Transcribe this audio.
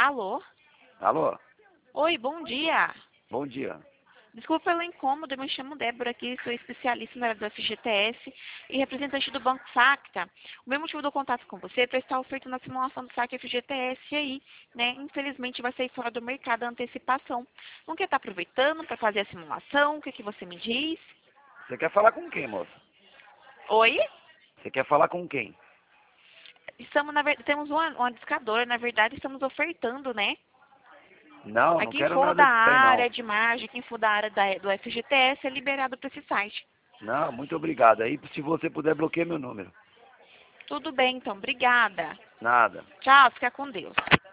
Alô? Alô? Oi, bom dia. Bom dia. Desculpa pelo incômodo, eu me chamo Débora aqui, sou especialista na área do FGTS e representante do Banco Sacta. O meu motivo do contato com você é para estar ofertando a simulação do saque FGTS aí, né? Infelizmente vai sair fora do mercado a antecipação. Não quer estar aproveitando para fazer a simulação? O que você me diz? Você quer falar com quem, moça? Oi? Você quer falar com quem? Temos uma discadora, na verdade estamos ofertando, né? Não, A não quem quero for da nada disso aí, área não. de margem, quem for da área do FGTS é liberado para esse site. Não, muito obrigado. Aí, se você puder, bloqueie meu número. Tudo bem, então. Obrigada. Nada. Tchau, fica com Deus.